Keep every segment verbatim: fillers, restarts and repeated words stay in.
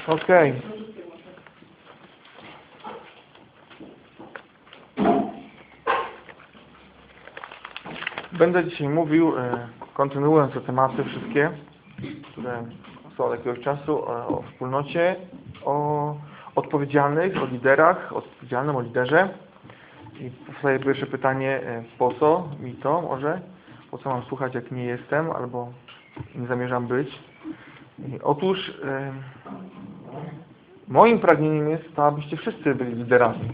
Okej. Będę dzisiaj mówił, e, kontynuując te tematy wszystkie, które są od jakiegoś czasu, o, o wspólnocie, o odpowiedzialnych, o liderach, odpowiedzialnym, o liderze. I powstaje pierwsze pytanie, e, po co mi to może? Po co mam słuchać, jak nie jestem, albo nie zamierzam być? I otóż e, moim pragnieniem jest to, abyście wszyscy byli liderami.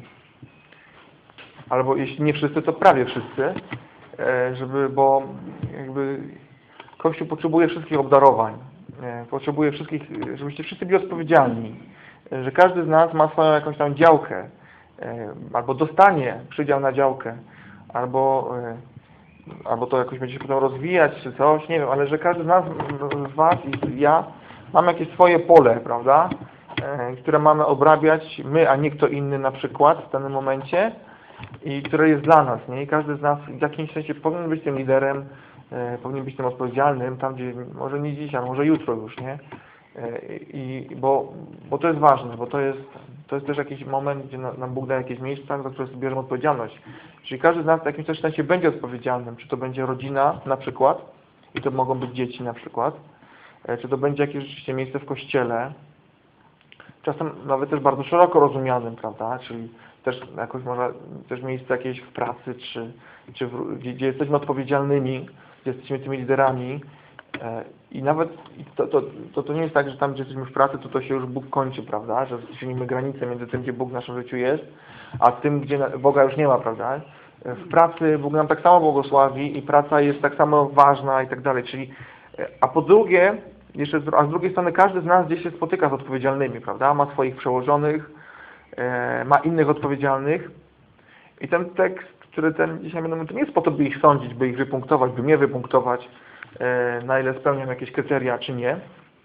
Albo jeśli nie wszyscy, to prawie wszyscy. Żeby, bo jakby Kościół potrzebuje wszystkich obdarowań, potrzebuje wszystkich, żebyście wszyscy byli odpowiedzialni, że każdy z nas ma swoją jakąś tam działkę, albo dostanie przydział na działkę, albo, albo to jakoś będzie się potem rozwijać, czy coś, nie wiem, ale że każdy z nas, z was i ja, mamy jakieś swoje pole, prawda, które mamy obrabiać my, a nie kto inny na przykład w danym momencie, i które jest dla nas, nie? I każdy z nas w jakimś sensie powinien być tym liderem, e, powinien być tym odpowiedzialnym, tam gdzie, może nie dzisiaj, może jutro już, nie? E, i, bo, bo to jest ważne, bo to jest, to jest też jakiś moment, gdzie nam Bóg daje jakieś miejsca, za które sobie bierzemy odpowiedzialność. Czyli każdy z nas w jakimś też sensie będzie odpowiedzialnym, czy to będzie rodzina na przykład, i to mogą być dzieci na przykład, e, czy to będzie jakieś rzeczywiście miejsce w kościele, czasem nawet też bardzo szeroko rozumianym, prawda, czyli też jakoś może też miejsce jakieś w pracy, czy, czy w, gdzie, gdzie jesteśmy odpowiedzialnymi, gdzie jesteśmy tymi liderami e, i nawet to, to, to, to nie jest tak, że tam, gdzie jesteśmy w pracy, to to się już Bóg kończy, prawda, że czynimy granicę między tym, gdzie Bóg w naszym życiu jest, a tym, gdzie Boga już nie ma, prawda. W pracy Bóg nam tak samo błogosławi i praca jest tak samo ważna i tak dalej, czyli, a po drugie, jeszcze, a z drugiej strony każdy z nas gdzieś się spotyka z odpowiedzialnymi, prawda, ma swoich przełożonych, ma innych odpowiedzialnych i ten tekst, który ten dzisiaj będę mówił, to nie jest po to, by ich sądzić, by ich wypunktować, by mnie wypunktować, na ile spełniam jakieś kryteria, czy nie,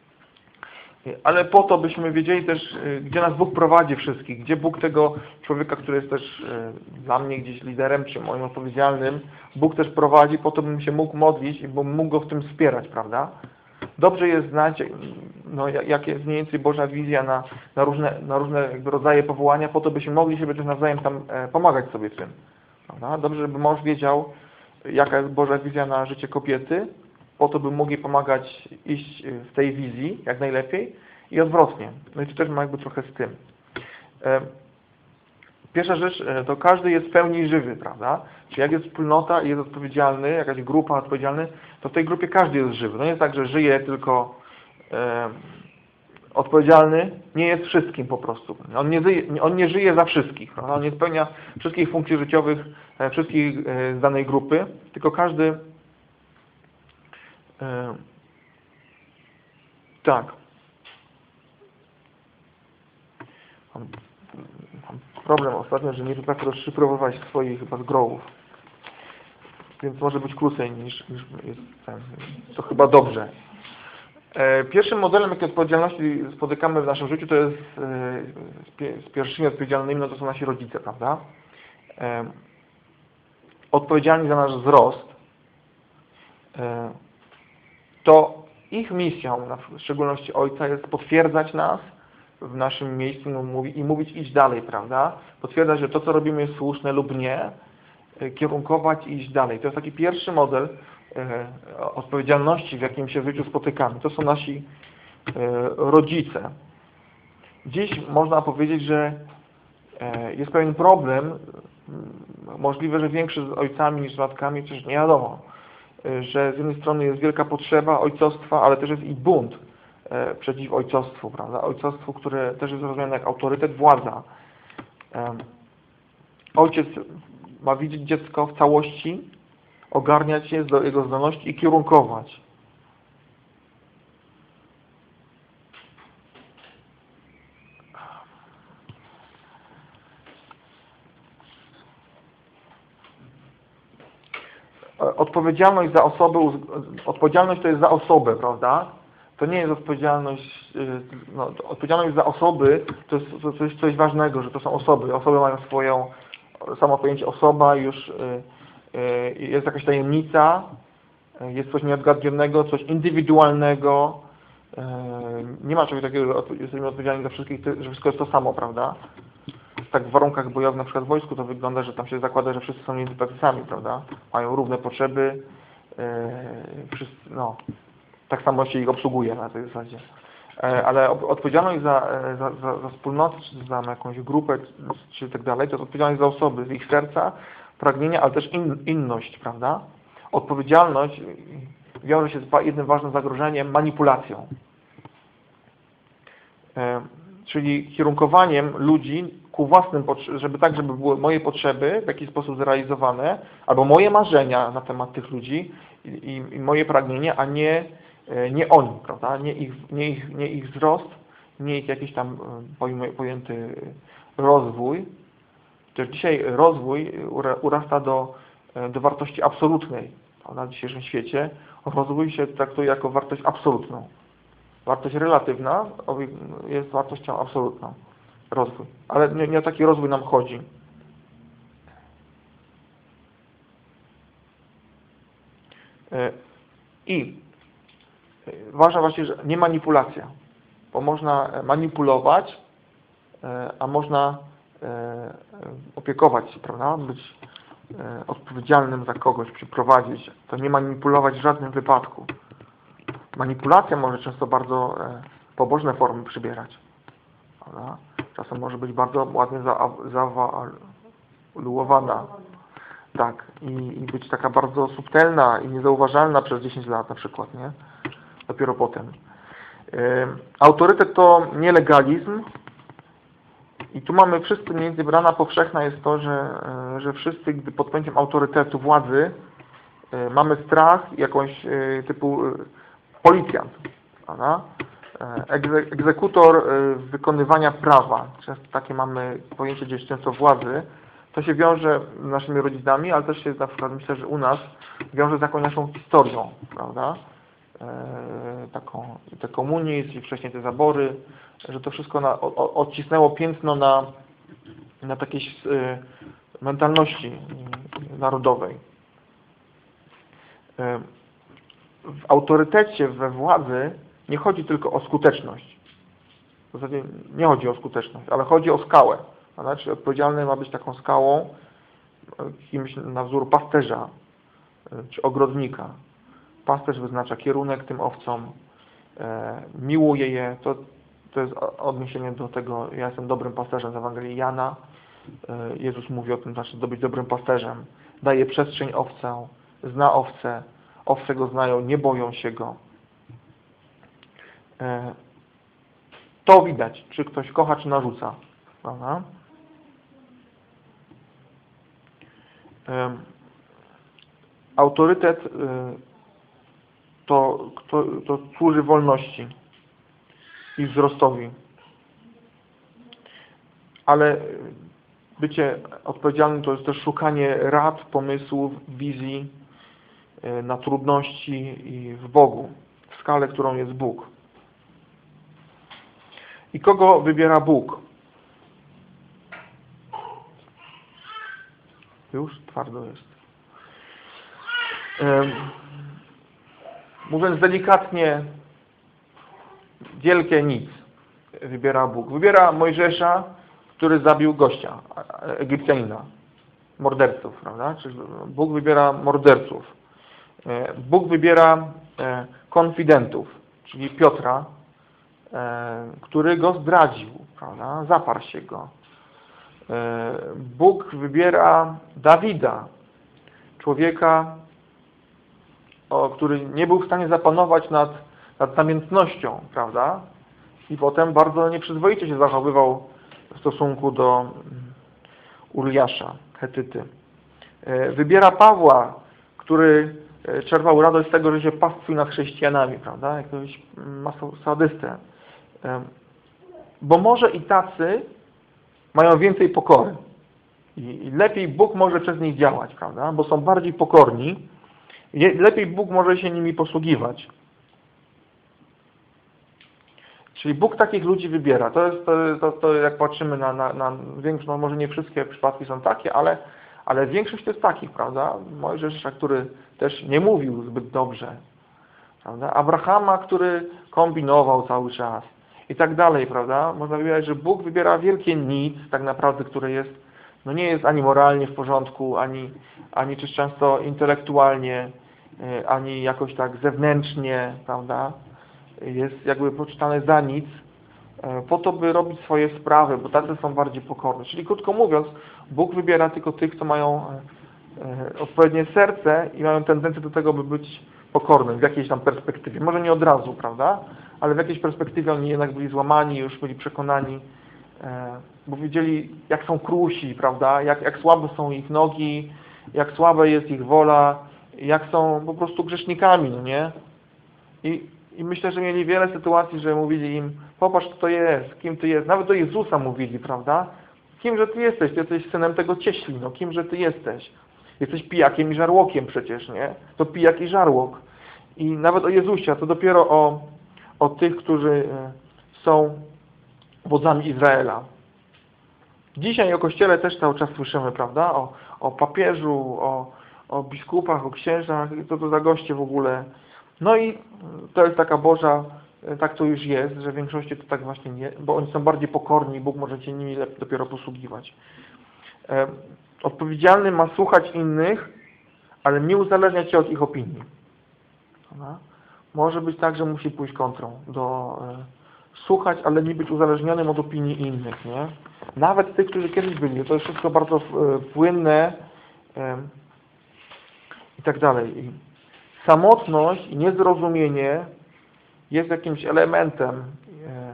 ale po to, byśmy wiedzieli też, gdzie nas Bóg prowadzi wszystkich, gdzie Bóg tego człowieka, który jest też dla mnie gdzieś liderem, czy moim odpowiedzialnym, Bóg też prowadzi po to, bym się mógł modlić i bym mógł go w tym wspierać, prawda? Dobrze jest znać, no, jakie jest mniej więcej Boża wizja na, na różne, na różne jakby rodzaje powołania, po to byśmy mogli sobie też nawzajem tam e, pomagać sobie w tym. Prawda? Dobrze, żeby mąż wiedział, jaka jest Boża wizja na życie kobiety, po to by mógł jej pomagać iść w tej wizji jak najlepiej i odwrotnie. No i to też ma jakby trochę z tym. E, Pierwsza rzecz, to każdy jest w pełni żywy, prawda? Czyli jak jest wspólnota i jest odpowiedzialny, jakaś grupa odpowiedzialna, to w tej grupie każdy jest żywy. No nie jest tak, że żyje tylko e, odpowiedzialny, nie jest wszystkim po prostu. On nie, żyje, on nie żyje za wszystkich, prawda? On nie spełnia wszystkich funkcji życiowych, e, wszystkich e, z danej grupy, tylko każdy e, tak. Mam problem ostatnio, że nie potrafię rozszyfrowywać swoich chyba zgrołów. Więc może być krócej niż, niż jest ten. To chyba dobrze. E, pierwszym modelem, jakiej odpowiedzialności spotykamy w naszym życiu, to jest e, z pierwszymi odpowiedzialnymi, no to są nasi rodzice, prawda? E, odpowiedzialni za nasz wzrost. E, to ich misją, w szczególności ojca, jest potwierdzać nas w naszym miejscu no, mówi, i mówić idź dalej, prawda? Potwierdzać, że to, co robimy jest słuszne lub nie, kierunkować i iść dalej. To jest taki pierwszy model e, odpowiedzialności, w jakim się w życiu spotykamy. To są nasi e, rodzice. Dziś można powiedzieć, że e, jest pewien problem, możliwe, że większy z ojcami niż z matkami, przecież nie wiadomo, e, że z jednej strony jest wielka potrzeba ojcostwa, ale też jest i bunt przeciw ojcostwu, prawda? Ojcostwu, które też jest rozumiane jak autorytet, władza. Ojciec ma widzieć dziecko w całości, ogarniać je do jego zdolności i kierunkować. Odpowiedzialność za osobę, odpowiedzialność to jest za osobę, prawda? To nie jest odpowiedzialność, no, odpowiedzialność za osoby, to jest to coś, coś ważnego, że to są osoby. Osoby mają swoją, samo pojęcie osoba, już jest jakaś tajemnica, jest coś nieodgadnionego, coś indywidualnego, Nie ma czegoś takiego, że jesteśmy odpowiedzialni za wszystkich, że wszystko jest to samo, prawda? Tak w warunkach bojowych, na przykład w wojsku, to wygląda, że tam się zakłada, że wszyscy są między tacy prawda? Mają równe potrzeby, wszyscy, no, tak samo się ich obsługuje na tej zasadzie. Ale odpowiedzialność za, za, za, za wspólnotę, czy za jakąś grupę, czy tak dalej, to jest odpowiedzialność za osoby, z ich serca, pragnienia, ale też in, inność, prawda? Odpowiedzialność wiąże się z jednym ważnym zagrożeniem, manipulacją. E, czyli kierunkowaniem ludzi ku własnym, żeby tak, żeby były moje potrzeby w jakiś sposób zrealizowane, albo moje marzenia na temat tych ludzi i, i moje pragnienia, a nie, nie oni, prawda? Nie ich, nie, ich, nie ich wzrost, nie ich jakiś tam pojęty rozwój. Też dzisiaj rozwój urasta do, do wartości absolutnej. Na dzisiejszym świecie rozwój się traktuje jako wartość absolutną. Wartość relatywna jest wartością absolutną. Rozwój. Ale nie, nie o taki rozwój nam chodzi. I ważne właśnie, że nie manipulacja. Bo można manipulować, a można opiekować się, prawda? Być odpowiedzialnym za kogoś, przyprowadzić. To nie manipulować w żadnym wypadku. Manipulacja może często bardzo pobożne formy przybierać. Prawda? Czasem może być bardzo ładnie zawaluowana. Tak. I, I być taka bardzo subtelna i niezauważalna przez dziesięć lat na przykład, nie? Dopiero potem. Yy, autorytet to nie legalizm. I tu mamy wszyscy, mniej więcej brana powszechna jest to, że, że wszyscy, gdy pod pojęciem autorytetu władzy yy, mamy strach jakąś yy, typu yy, policjant, prawda? Egze, egzekutor yy, wykonywania prawa. Często takie mamy pojęcie gdzieś często władzy. To się wiąże z naszymi rodzicami, ale też się na przykład myślę, że u nas wiąże z jakąś naszą historią, prawda? Yy, taką, te komunizm i wcześniej te zabory, że to wszystko na, o, odcisnęło piętno na, na takiej yy, mentalności yy, narodowej. Yy, w autorytecie, we władzy nie chodzi tylko o skuteczność. W zasadzie nie chodzi o skuteczność, ale chodzi o skałę. Znaczy odpowiedzialny ma być taką skałą, kimś na wzór pasterza czy ogrodnika. Pasterz wyznacza kierunek tym owcom, e, miłuje je. To, to jest odniesienie do tego, ja jestem dobrym pasterzem z Ewangelii Jana. E, Jezus mówi o tym, znaczy być dobrym pasterzem. Daje przestrzeń owcom, zna owce, owce go znają, nie boją się go. E, to widać, czy ktoś kocha, czy narzuca. Prawda? E, autorytet e, To, to, to służy wolności i wzrostowi. Ale bycie odpowiedzialnym to jest też szukanie rad, pomysłów, wizji na trudności i w Bogu, w skale, którą jest Bóg. I kogo wybiera Bóg? Już twardo jest. Um, Mówiąc delikatnie, wielkie nic wybiera Bóg. Wybiera Mojżesza, który zabił gościa, Egipcjanina, morderców, prawda? Czyli Bóg wybiera morderców. Bóg wybiera konfidentów, czyli Piotra, który go zdradził, prawda? Zaparł się go. Bóg wybiera Dawida, człowieka, O, który nie był w stanie zapanować nad, nad namiętnością, prawda? I potem bardzo nieprzyzwoicie się zachowywał w stosunku do Uriasza, Hetyty. Wybiera Pawła, który czerpał radość z tego, że się pastwił nad chrześcijanami, prawda? Jakiegoś sadystę. Bo może i tacy mają więcej pokory. I lepiej Bóg może przez nich działać, prawda? Bo są bardziej pokorni. Lepiej Bóg może się nimi posługiwać. Czyli Bóg takich ludzi wybiera. To jest to, to, to jak patrzymy na, na, na większość, no może nie wszystkie przypadki są takie, ale, ale większość to jest takich, prawda? Mojżesza, który też nie mówił zbyt dobrze. prawda? Abrahama, który kombinował cały czas i tak dalej, prawda? Można wybierać, że Bóg wybiera wielkie nic, tak naprawdę, które jest, no nie jest ani moralnie w porządku, ani, ani też często intelektualnie, ani jakoś tak zewnętrznie, prawda? Jest jakby poczytane za nic, po to, by robić swoje sprawy, bo tacy są bardziej pokorni. Czyli krótko mówiąc, Bóg wybiera tylko tych, co mają odpowiednie serce i mają tendencję do tego, by być pokornym w jakiejś tam perspektywie. Może nie od razu, prawda? Ale w jakiejś perspektywie oni jednak byli złamani, już byli przekonani, bo wiedzieli, jak są krusi, prawda? Jak, jak słabe są ich nogi, jak słaba jest ich wola, jak są po prostu grzesznikami, no nie? I, i myślę, że mieli wiele sytuacji, że mówili im, popatrz, kto to jest, kim ty jest. Nawet do Jezusa mówili, prawda? Kimże ty jesteś? Ty jesteś synem tego cieśli, no kimże ty jesteś? Jesteś pijakiem i żarłokiem przecież, nie? To pijak i żarłok. I nawet o Jezusie, a to dopiero o, o tych, którzy są wodzami Izraela. Dzisiaj o Kościele też cały czas słyszymy, prawda? O, o papieżu, o, o biskupach, o księżach, co to za goście w ogóle. No i to jest taka Boża, tak to już jest, że w większości to tak właśnie nie, bo oni są bardziej pokorni i Bóg może się nimi dopiero posługiwać. Odpowiedzialny ma słuchać innych, ale nie uzależniać się od ich opinii. Prawda? Może być tak, że musi pójść kontrą, do e, słuchać, ale nie być uzależnionym od opinii innych, nie? Nawet tych, którzy kiedyś byli. To jest wszystko bardzo e, płynne e, i tak dalej. I samotność i niezrozumienie jest jakimś elementem e,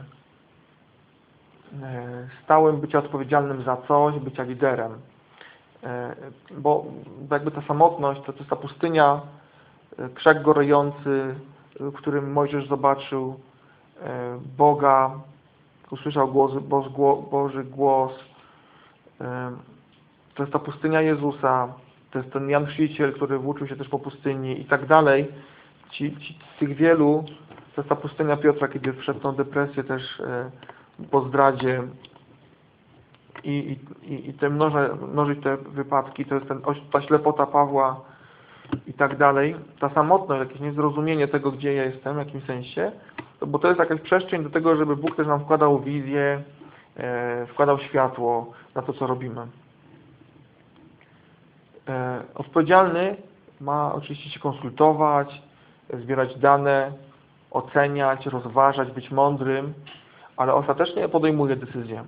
e, stałym bycia odpowiedzialnym za coś, bycia liderem. E, bo jakby ta samotność to, to jest ta pustynia, krzak gorejący, w którym Mojżesz zobaczył Boga, usłyszał głos, Boży głos. To jest ta pustynia Jezusa, to jest ten Jan Chrzciciel, który włóczył się też po pustyni i tak dalej. Ci, ci, z tych wielu, to jest ta pustynia Piotra, kiedy wszedł w tą depresję też po zdradzie i, i, i te mnoże, mnożyć te wypadki, to jest ten, ta ślepota Pawła, i tak dalej, ta samotność, jakieś niezrozumienie tego, gdzie ja jestem, w jakimś sensie, to, bo to jest jakaś przestrzeń do tego, żeby Bóg też nam wkładał wizję, e, wkładał światło na to, co robimy. E, odpowiedzialny ma oczywiście się konsultować, zbierać dane, oceniać, rozważać, być mądrym, ale ostatecznie podejmuje decyzję.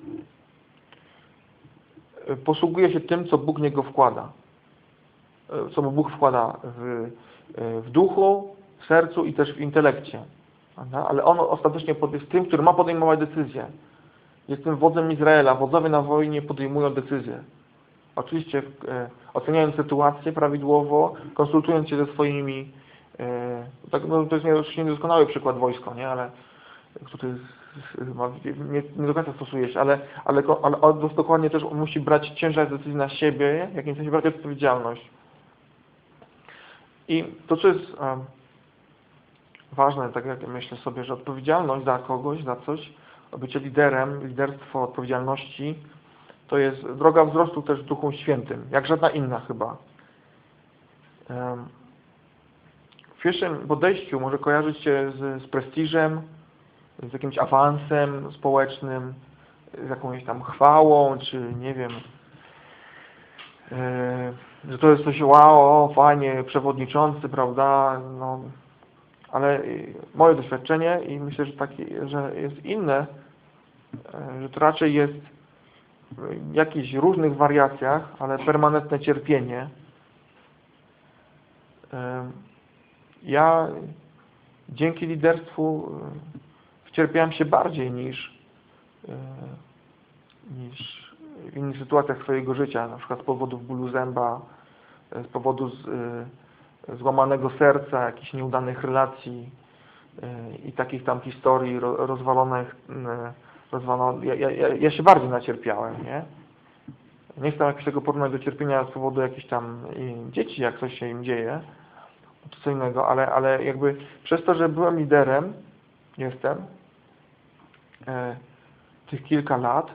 E, posługuje się tym, co Bóg w niego wkłada. Co Bóg wkłada w, w duchu, w sercu i też w intelekcie. Prawda? Ale On ostatecznie jest tym, który ma podejmować decyzje. Jest tym wodzem Izraela. Wodzowie na wojnie podejmują decyzje. Oczywiście e, oceniając sytuację prawidłowo, konsultując się ze swoimi, e, tak, no, to jest oczywiście niedoskonały przykład wojsko, nie? Ale który ma, nie, nie do końca stosuje się, ale, ale, ale, ale dokładnie też musi brać ciężar decyzji na siebie, w jakimś sensie brać odpowiedzialność. I to, co jest um, ważne, tak jak myślę sobie, że odpowiedzialność za kogoś, za coś, bycie liderem, liderstwo odpowiedzialności, to jest droga wzrostu też w Duchu Świętym, jak żadna inna chyba. Um, w pierwszym podejściu może kojarzyć się z, z prestiżem, z jakimś awansem społecznym, z jakąś tam chwałą, czy nie wiem, yy, że to jest coś wow, o, fajnie, przewodniczący, prawda, no, ale moje doświadczenie i myślę, że, taki, że jest inne, yy, że to raczej jest w jakichś różnych wariacjach, ale permanentne cierpienie. Yy, ja dzięki liderstwu wcierpiałem się bardziej niż, yy, niż w innych sytuacjach swojego życia, na przykład z powodów bólu zęba, z powodu z, yy, złamanego serca, jakichś nieudanych relacji yy, i takich tam historii ro, rozwalonych. Yy, rozwalonych. Ja, ja, ja się bardziej nacierpiałem, nie? Nie chcę jakiegoś tego porównać do cierpienia z powodu jakichś tam yy, dzieci, jak coś się im dzieje, to co innego, ale, ale jakby przez to, że byłem liderem, jestem, yy, tych kilka lat,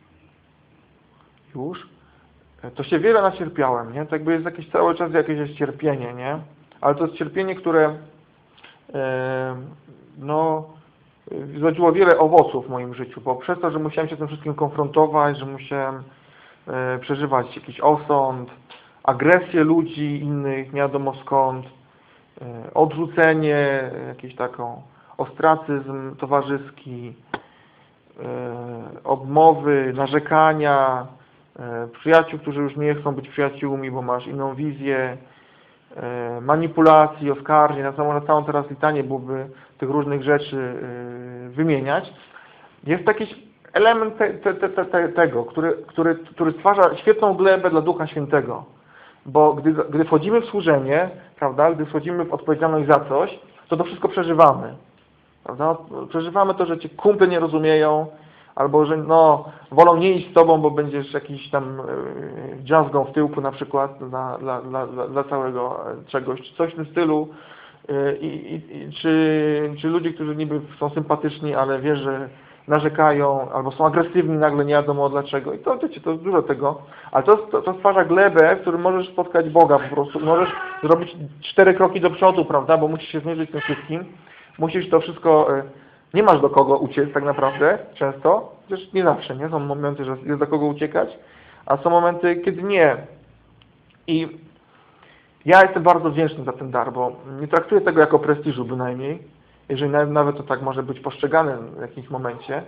już, to się wiele nacierpiałem, nie? To jakby jest jakieś cały czas jakieś jest cierpienie, nie? Ale to jest cierpienie, które e, no, zrodziło wiele owoców w moim życiu, bo przez to, że musiałem się z tym wszystkim konfrontować, że musiałem e, przeżywać jakiś osąd, agresję ludzi innych, nie wiadomo skąd, e, odrzucenie, jakiś taką ostracyzm towarzyski, e, obmowy, narzekania, e, przyjaciół, którzy już nie chcą być przyjaciółmi, bo masz inną wizję, e, manipulacji, oskarżeń, na całą, na całą teraz litanię byłoby tych różnych rzeczy e, wymieniać. Jest jakiś element te, te, te, te, tego, który, który, który stwarza świetną glebę dla Ducha Świętego. Bo gdy, gdy wchodzimy w służenie, prawda, gdy wchodzimy w odpowiedzialność za coś, to to wszystko przeżywamy. Prawda? Przeżywamy to, że cię kumple nie rozumieją, albo że no, wolą nie iść z tobą, bo będziesz jakiś tam yy, dziazgą w tyłku na przykład dla, dla, dla, dla całego czegoś, czy coś w tym stylu. Yy, i, i, czy, czy ludzie, którzy niby są sympatyczni, ale wiesz, że narzekają, albo są agresywni nagle, nie wiadomo dlaczego. I to, wiecie, to jest dużo tego. Ale to, to, to stwarza glebę, w którym możesz spotkać Boga po prostu. Możesz zrobić cztery kroki do przodu, prawda, bo musisz się zmierzyć z tym wszystkim. Musisz to wszystko, nie masz do kogo uciec tak naprawdę, często, chociaż nie zawsze, nie? Są momenty, że jest do kogo uciekać, a są momenty, kiedy nie. I ja jestem bardzo wdzięczny za ten dar, bo nie traktuję tego jako prestiżu bynajmniej, jeżeli nawet to tak może być postrzegane w jakimś momencie,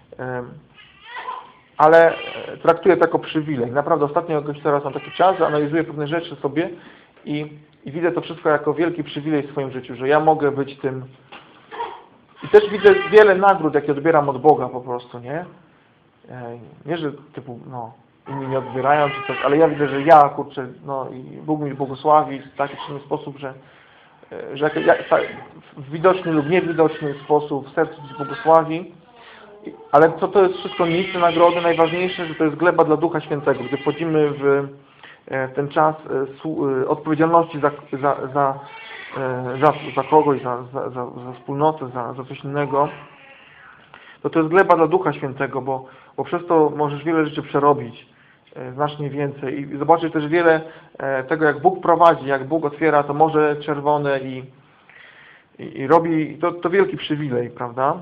ale traktuję to jako przywilej. Naprawdę ostatnio jakoś teraz mam taki czas, że analizuję pewne rzeczy sobie i, i widzę to wszystko jako wielki przywilej w swoim życiu, że ja mogę być tym. I też widzę wiele nagród, jakie odbieram od Boga po prostu, nie? Nie, że typu, no, inni nie odbierają czy coś, ale ja widzę, że ja, kurczę, no i Bóg mi błogosławi w taki czy inny sposób, że, że ja, w widoczny lub niewidoczny sposób w sercu Ci błogosławi. Ale co to jest wszystko miejsce nagrody? Najważniejsze, że to jest gleba dla Ducha Świętego. Gdy wchodzimy w ten czas odpowiedzialności za, za, za, za, za kogoś, za, za, za, za wspólnotę, za, za coś innego, to to jest gleba dla Ducha Świętego, bo, bo przez to możesz wiele rzeczy przerobić, znacznie więcej. I zobaczysz też wiele tego, jak Bóg prowadzi, jak Bóg otwiera to Morze Czerwone i, i, i robi, to, to wielki przywilej, prawda?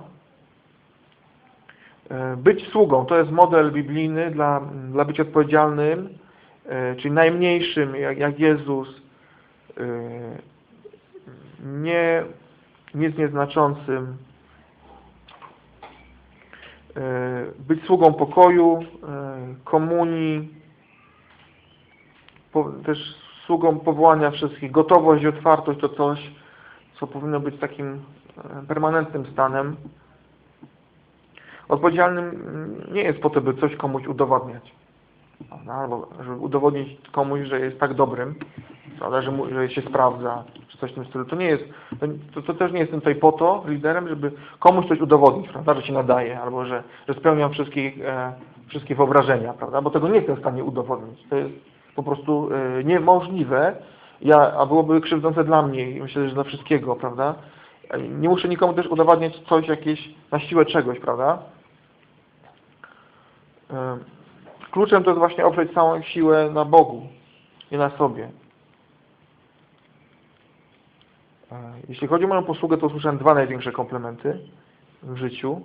Być sługą, to jest model biblijny dla, dla bycia odpowiedzialnym, czyli najmniejszym, jak, jak Jezus, nie, nic nieznaczącym, być sługą pokoju, komunii, też sługą powołania wszystkich. Gotowość i otwartość to coś, co powinno być takim permanentnym stanem. Odpowiedzialnym nie jest po to, by coś komuś udowadniać. Albo żeby udowodnić komuś, że jest tak dobrym, prawda, że, mu, że się sprawdza, czy coś w tym stylu. To nie jest, to, to też nie jestem tutaj po to liderem, żeby komuś coś udowodnić, prawda, że się nadaje, albo że, że spełniam wszystkie, e, wszystkie wyobrażenia, prawda, bo tego nie jestem w stanie udowodnić. To jest po prostu e, niemożliwe, ja, a byłoby krzywdzące dla mnie i myślę, że dla wszystkiego, prawda. Nie muszę nikomu też udowadniać coś jakieś na siłę czegoś, prawda. E, Kluczem to jest właśnie oprzeć całą siłę na Bogu i na sobie. Jeśli chodzi o moją posługę, to usłyszałem dwa największe komplementy w życiu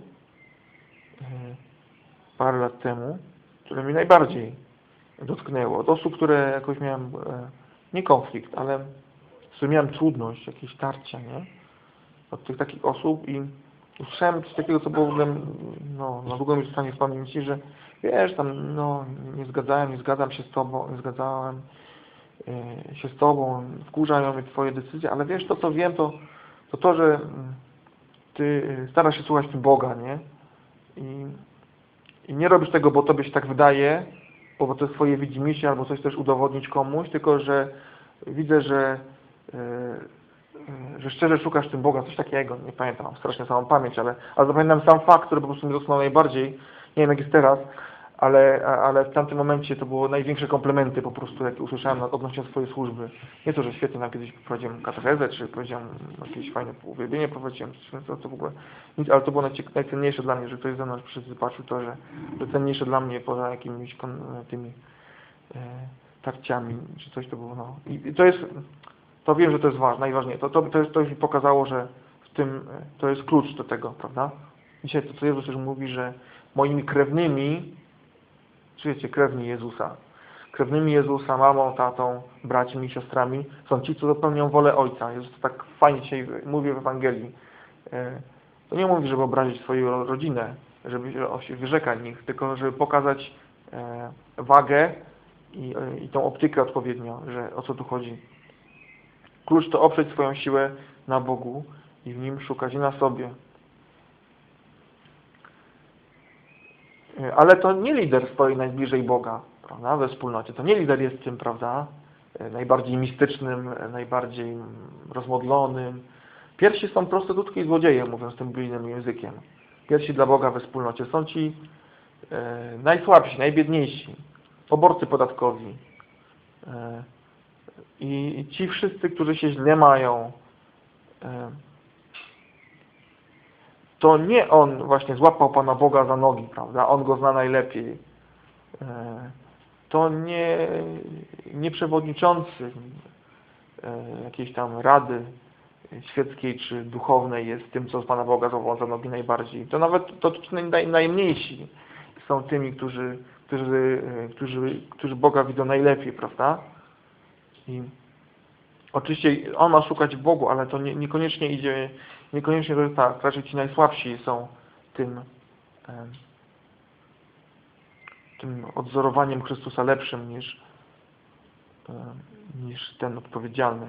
parę lat temu, które mi najbardziej dotknęło. Od osób, które jakoś miałem, nie konflikt, ale z którymi miałem trudność, jakieś tarcia, nie? Od tych takich osób i usłyszałem coś takiego, co było w ogóle, no, na długo mi zostanie w pamięci, że wiesz, tam, no, nie zgadzałem, nie zgadzam się z Tobą, nie zgadzałem yy, się z Tobą, wkurzają mnie Twoje decyzje, ale wiesz, to co wiem, to to, to że Ty starasz się słuchać tym Boga, nie? I, i nie robisz tego, bo Tobie się tak wydaje, bo to jest Twoje widzimisię, albo coś chcesz udowodnić komuś, tylko że widzę, że yy, że szczerze szukasz tym Boga, coś takiego, nie pamiętam, mam strasznie samą pamięć, ale, ale zapamiętam sam fakt, który po prostu mnie dotknął najbardziej, nie wiem jak jest teraz, ale, ale w tamtym momencie to było największe komplementy po prostu, jakie usłyszałem odnośnie swojej służby. Nie to, że świetnie nam kiedyś prowadziłem katechezę, czy powiedziałem jakieś fajne uwielbienie prowadziłem, to, to w ogóle nic, ale to było najcenniejsze dla mnie, że ktoś ze mną przyszedł, zobaczył to, że to cenniejsze dla mnie poza jakimiś tymi e, tarciami, czy coś to było, no. I, i to jest To wiem, że to jest ważne, najważniejsze. To, to, to, jest, to już mi pokazało, że w tym to jest klucz do tego, prawda? Dzisiaj to, co Jezus już mówi, że moimi krewnymi, czujecie, krewni Jezusa, krewnymi Jezusa, mamą, tatą, braćmi i siostrami są ci, co dopełnią wolę Ojca. Jezus to tak fajnie dzisiaj mówi w Ewangelii. To nie mówi, żeby obrazić swoją rodzinę, żeby się wyrzekać nich, tylko żeby pokazać wagę i, i tą optykę odpowiednio, że o co tu chodzi. Klucz to oprzeć swoją siłę na Bogu i w Nim szukać i na sobie. Ale to nie lider stoi najbliżej Boga, prawda, we wspólnocie. To nie lider jest tym, prawda, najbardziej mistycznym, najbardziej rozmodlonym. Pierwsi są prostytutki i złodzieje, mówiąc tym biblijnym językiem. Pierwsi dla Boga we wspólnocie są ci e, najsłabsi, najbiedniejsi, poborcy podatkowi. E, I ci wszyscy, którzy się źle mają, e, to nie on właśnie złapał Pana Boga za nogi, prawda? On go zna najlepiej. E, to nie, nie przewodniczący e, jakiejś tam rady świeckiej czy duchownej jest tym, co z Pana Boga złapał za nogi najbardziej. To nawet to naj, najmniejsi są tymi, którzy, którzy, którzy, którzy Boga widzą najlepiej, prawda? I oczywiście On ma szukać w Bogu, ale to nie, niekoniecznie idzie, niekoniecznie to jest tak. Raczej ci najsłabsi są tym, tym odzorowaniem Chrystusa lepszym niż, niż ten odpowiedzialny.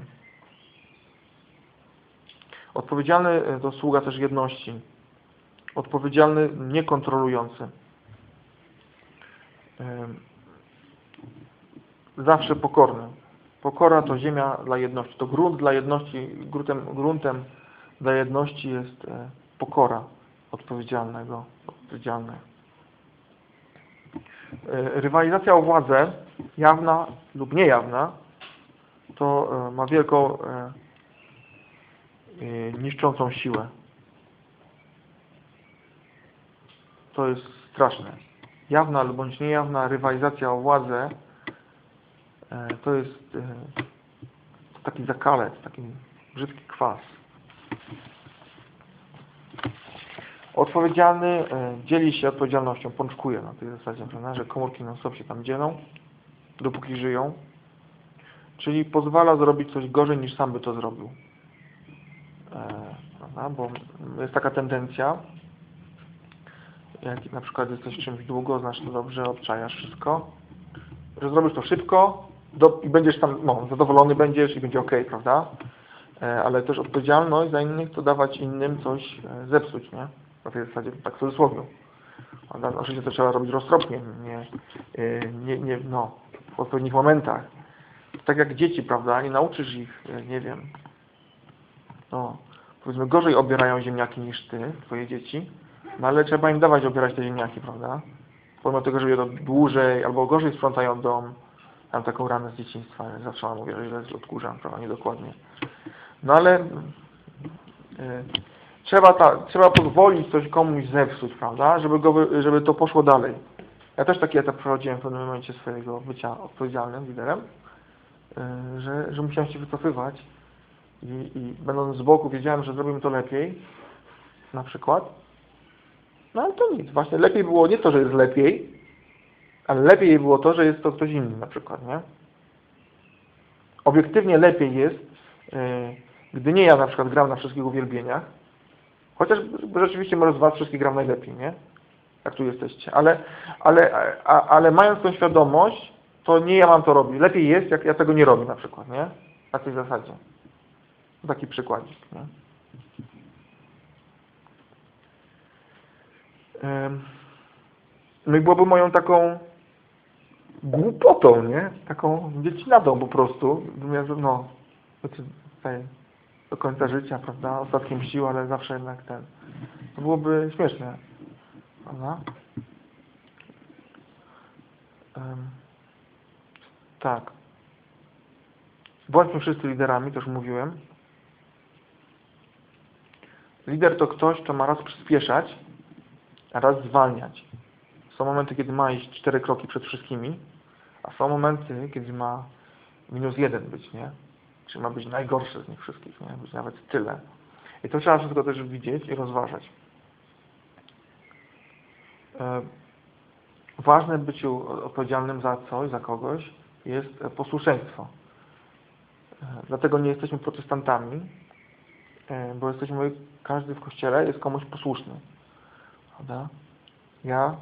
Odpowiedzialny to sługa też jedności. Odpowiedzialny, niekontrolujący. Zawsze pokorny. Pokora to ziemia dla jedności. To grunt dla jedności, gruntem, gruntem dla jedności jest pokora odpowiedzialnego, odpowiedzialnej. Rywalizacja o władzę, jawna lub niejawna, to ma wielką niszczącą siłę. To jest straszne. Jawna lub bądź niejawna rywalizacja o władzę to jest taki zakalec, taki brzydki kwas. Odpowiedzialny dzieli się odpowiedzialnością, pączkuje na tej zasadzie, prawda, że komórki non-stop się tam dzielą, dopóki żyją, czyli pozwala zrobić coś gorzej niż sam by to zrobił. Prawda? Bo jest taka tendencja, jak na przykład jesteś czymś długo, znasz to dobrze, obczajasz wszystko, że zrobisz to szybko do, i będziesz tam, no, zadowolony będziesz i będzie ok, prawda? Ale też odpowiedzialność za innych to dawać innym coś zepsuć, nie? Na tej zasadzie, tak w cudzysłowie. Oczywiście to trzeba robić roztropnie, nie, nie, nie, no, w odpowiednich momentach. Tak jak dzieci, prawda? Nie nauczysz ich, nie wiem, no, powiedzmy, gorzej obierają ziemniaki niż ty, twoje dzieci, no ale trzeba im dawać obierać te ziemniaki, prawda? Pomimo tego, że je to dłużej albo gorzej sprzątają dom. Mam taką ranę z dzieciństwa, zawsze mam mówię, że źle odkurzam, prawda, niedokładnie. No ale y, trzeba, ta, trzeba pozwolić coś komuś zepsuć, prawda, żeby, go, żeby to poszło dalej. Ja też taki etap przechodziłem w pewnym momencie swojego bycia odpowiedzialnym liderem, y, że, że musiałem się wycofywać i, i będąc z boku wiedziałem, że zrobimy to lepiej, na przykład. No ale to nic, właśnie lepiej było nie to, że jest lepiej, ale lepiej było to, że jest to ktoś inny na przykład, nie? Obiektywnie lepiej jest, yy, gdy nie ja na przykład gram na wszystkich uwielbieniach, chociaż rzeczywiście może z Was wszystkich gram najlepiej, nie? Jak tu jesteście. Ale, ale, a, ale mając tą świadomość, to nie ja mam to robić. Lepiej jest, jak ja tego nie robię na przykład, nie? Na tej zasadzie. Taki przykładzik, nie? Yy. No i byłoby moją taką głupotą, nie? Taką dziecinadą po prostu. No, do końca życia, prawda? Ostatkiem sił, ale zawsze jednak ten. To byłoby śmieszne. Prawda? Um, tak. Bądźmy wszyscy liderami, to już mówiłem. Lider to ktoś, kto ma raz przyspieszać, a raz zwalniać. Są momenty, kiedy ma iść cztery kroki przed wszystkimi, a są momenty, kiedy ma minus jeden być, nie? czy ma być najgorszy z nich wszystkich, nie? Być nawet tyle. I to trzeba wszystko też widzieć i rozważać. E, ważne w byciu odpowiedzialnym za coś, za kogoś jest posłuszeństwo. E, dlatego nie jesteśmy protestantami, e, bo jesteśmy, każdy w Kościele jest komuś posłuszny. Prawda? Ja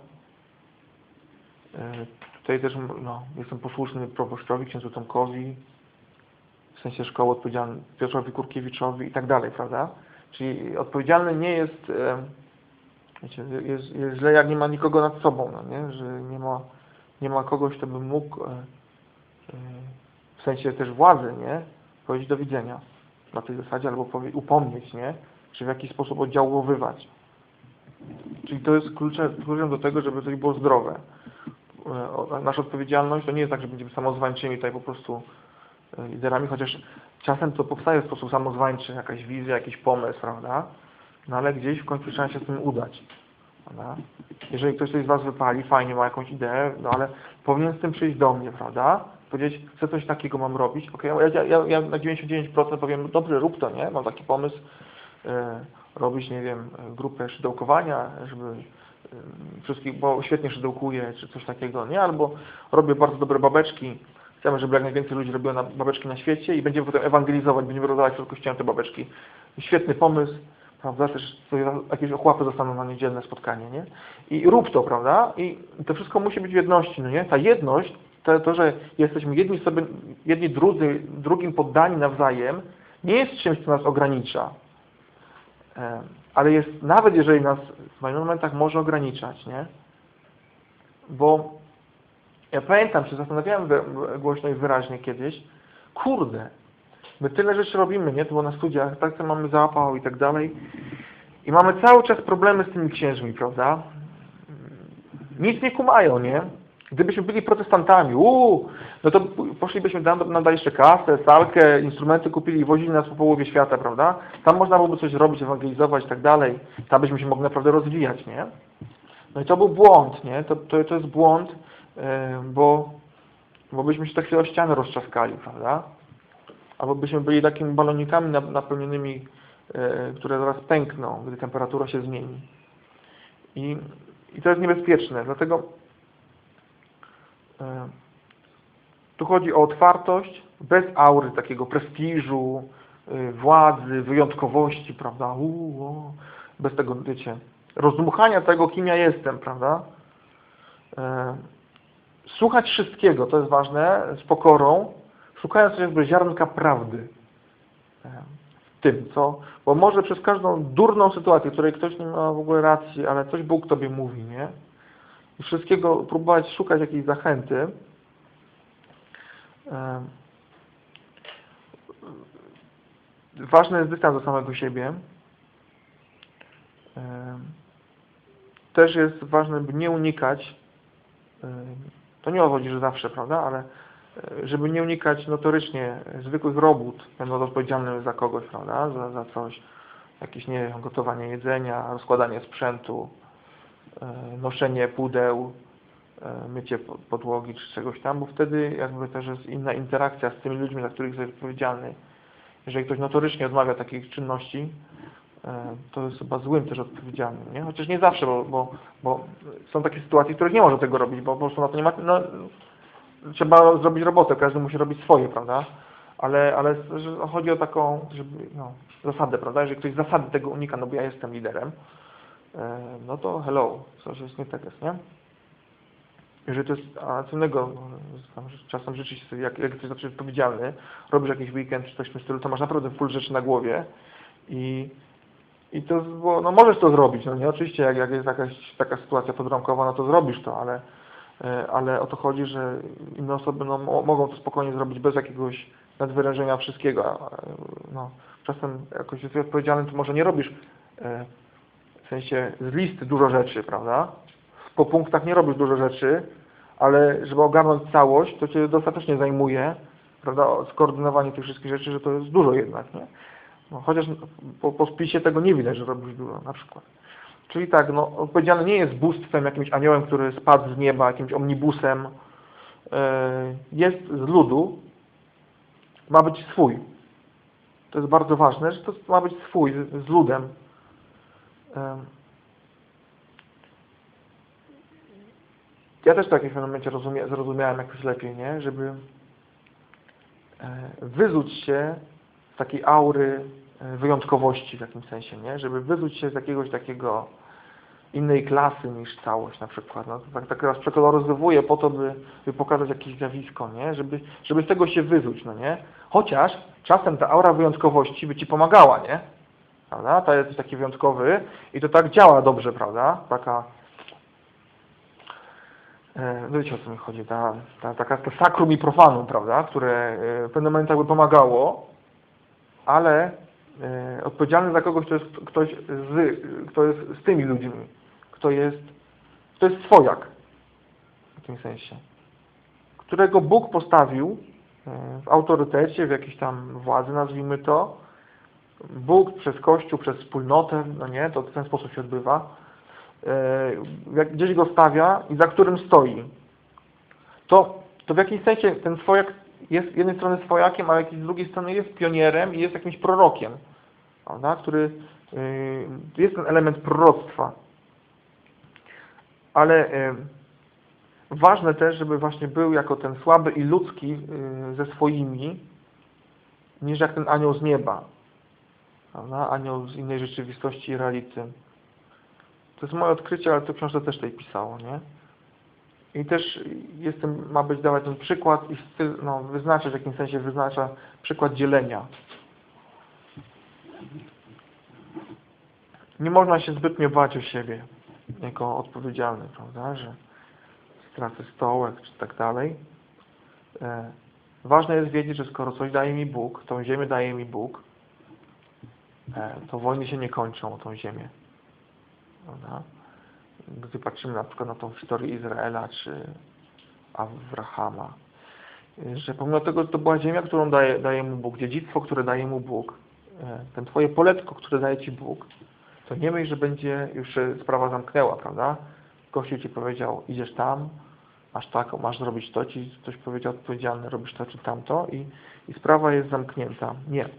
e, tutaj też no, jestem posłuszny proboszczowi, księdzu Tomkowi, w sensie szkoły odpowiedzialny Piotrowi Kurkiewiczowi i tak dalej, prawda? Czyli odpowiedzialny nie jest, e, wiecie, jest, jest źle, jak nie ma nikogo nad sobą, no nie? Że nie ma, nie ma kogoś, kto by mógł, e, e, w sensie też władzy, nie? Powiedzieć do widzenia na tej zasadzie, albo powie, upomnieć, nie? Czy w jakiś sposób oddziaływać. Czyli to jest kluczem, kluczem do tego, żeby coś było zdrowe. E, nasza odpowiedzialność to nie jest tak, że będziemy samozwańczymi tutaj po prostu liderami, chociaż czasem to powstaje w sposób samozwańczy, jakaś wizja, jakiś pomysł, prawda? No ale gdzieś w końcu trzeba się z tym udać, prawda? Jeżeli ktoś coś z Was wypali, fajnie, ma jakąś ideę, no ale powinien z tym przyjść do mnie, prawda? Powiedzieć, chcę coś takiego mam robić, ok, ja, ja, ja na dziewięćdziesiąt dziewięć procent powiem, dobrze, rób to, nie? Mam taki pomysł, yy, robić, nie wiem, grupę szydełkowania, żeby yy, wszystkich, bo świetnie szydełkuję, czy coś takiego, nie? Albo robię bardzo dobre babeczki. Chcemy, żeby jak najwięcej ludzi robiło na babeczki na świecie i będziemy potem ewangelizować, będziemy rozdawać przed kościołem te babeczki. Świetny pomysł, prawda? Też jakieś ochłapy zostaną na niedzielne spotkanie, nie? I rób to, prawda? I to wszystko musi być w jedności, no nie? Ta jedność, to, to że jesteśmy jedni sobie, jedni drudzy, drugim poddani nawzajem, nie jest czymś, co nas ogranicza. Ale jest, nawet jeżeli nas w pewnych momentach może ograniczać, nie? Bo ja pamiętam, się zastanawiałem głośno i wyraźnie kiedyś, kurde, my tyle rzeczy robimy, nie? To było na studiach, tak co mamy zapał i tak dalej. I mamy cały czas problemy z tymi księżmi, prawda? Nic nie kumają, nie? Gdybyśmy byli protestantami, uuu, no to poszlibyśmy tam, nam dali jeszcze kasę, salkę, instrumenty kupili i wozili nas po połowie świata, prawda? Tam można byłoby coś robić, ewangelizować i tak dalej. Tam byśmy się mogli naprawdę rozwijać, nie? No i to był błąd, nie? To, to, to jest błąd, bo, bo byśmy się tak chwilę o ścianę roztrzaskali, prawda? Albo byśmy byli takimi balonikami napełnionymi, które zaraz pękną, gdy temperatura się zmieni. I, i to jest niebezpieczne, dlatego tu chodzi o otwartość, bez aury takiego prestiżu, władzy, wyjątkowości, prawda? Uu, o, bez tego, wiecie, rozdmuchania tego, kim ja jestem, prawda? Słuchać wszystkiego, to jest ważne, z pokorą, szukając jakby ziarnka prawdy w tym, co, bo może przez każdą durną sytuację, w której ktoś nie ma w ogóle racji, ale coś Bóg Tobie mówi, nie? I wszystkiego próbować szukać jakiejś zachęty. Ważny jest dystans do samego siebie. Też jest ważne, by nie unikać, to nie chodzi, że zawsze, prawda, ale żeby nie unikać notorycznie zwykłych robót, będąc odpowiedzialnym za kogoś, prawda, za, za coś, jakieś, nie wiem, gotowanie jedzenia, rozkładanie sprzętu, noszenie pudeł, mycie podłogi czy czegoś tam, bo wtedy jakby też jest inna interakcja z tymi ludźmi, za których jest odpowiedzialny. Jeżeli ktoś notorycznie odmawia takich czynności, to jest chyba złym też odpowiedzialnym, nie? Chociaż nie zawsze, bo, bo, bo są takie sytuacje, w których nie może tego robić, bo po prostu na to nie ma, no, trzeba zrobić robotę, każdy musi robić swoje, prawda? Ale, ale chodzi o taką, żeby, no, zasadę, prawda? Jeżeli ktoś zasady tego unika, no bo ja jestem liderem, no to hello, coś jest nie tak jest, nie? Jeżeli to jest, a co innego, czasem rzeczywiście, jak, jak jesteś zawsze odpowiedzialny, robisz jakiś weekend czy coś w tym stylu, to masz naprawdę full rzeczy na głowie i, i to, bo, no możesz to zrobić, no nie, oczywiście jak, jak jest jakaś taka sytuacja podramkowa, no to zrobisz to, ale, ale o to chodzi, że inne osoby no, mogą to spokojnie zrobić bez jakiegoś nadwyrężenia wszystkiego, no, czasem jakoś jesteś odpowiedzialny, to może nie robisz w sensie z listy dużo rzeczy, prawda? Po punktach nie robisz dużo rzeczy, ale żeby ogarnąć całość, to Cię dostatecznie zajmuje, prawda, skoordynowanie tych wszystkich rzeczy, że to jest dużo jednak, nie? No, chociaż po, po spisie tego nie widać, że robisz dużo, na przykład. Czyli tak, no, odpowiedzialny nie jest bóstwem, jakimś aniołem, który spadł z nieba, jakimś omnibusem, yy, jest z ludu, ma być swój, To jest bardzo ważne, że to ma być swój, z, z ludem. Ja też w takim momencie rozumie, zrozumiałem jakoś lepiej, nie? Żeby wyzuć się z takiej aury wyjątkowości w jakimś sensie, nie? Żeby wyzuć się z jakiegoś takiego innej klasy niż całość na przykład. No, to tak, tak raz przekoloryzowuję po to, by, by pokazać jakieś zjawisko, nie? Żeby, żeby z tego się wyzuć, no nie? Chociaż czasem ta aura wyjątkowości by Ci pomagała, nie? Prawda? To jest taki wyjątkowy i to tak działa dobrze, prawda? Taka, e, wiecie o co mi chodzi, ta, ta, taka ta sacrum i profanum, prawda? Które w pewnym momencie by pomagało, ale e, odpowiedzialny za kogoś to jest ktoś z, kto jest z tymi ludźmi, kto jest, kto jest swojak w tym sensie, którego Bóg postawił w autorytecie, w jakiejś tam władzy, nazwijmy to. Bóg przez Kościół, przez wspólnotę, no nie, to w ten sposób się odbywa, e, gdzieś go stawia i za którym stoi. To, to w jakimś sensie ten swojak jest z jednej strony swojakiem, a z drugiej strony jest pionierem i jest jakimś prorokiem, prawda? Który y, jest ten element proroctwa. Ale y, ważne też, żeby właśnie był jako ten słaby i ludzki y, ze swoimi, niż jak ten anioł z nieba, prawda? Anioł z innej rzeczywistości i reality. To jest moje odkrycie, ale to w książce też tutaj pisało, nie? I też jestem, ma być dawać ten przykład i styl, no, wyznaczać, w jakimś sensie wyznacza przykład dzielenia. Nie można się zbytnio bać o siebie jako odpowiedzialny, prawda, że stracę stołek czy tak dalej. E, ważne jest wiedzieć, że skoro coś daje mi Bóg, tą ziemię daje mi Bóg, e, to wojny się nie kończą o tą ziemię, prawda? Gdy patrzymy na przykład na tą historię Izraela czy Abrahama, że pomimo tego, że to była ziemia, którą daje, daje mu Bóg, dziedzictwo, które daje mu Bóg, ten twoje poletko, które daje ci Bóg, to nie myśl, że będzie już się sprawa zamknęła, prawda? Kościół ci powiedział, idziesz tam, masz tak, masz zrobić to, ci ktoś powiedział odpowiedzialny, robisz to czy tamto i, i sprawa jest zamknięta. Nie.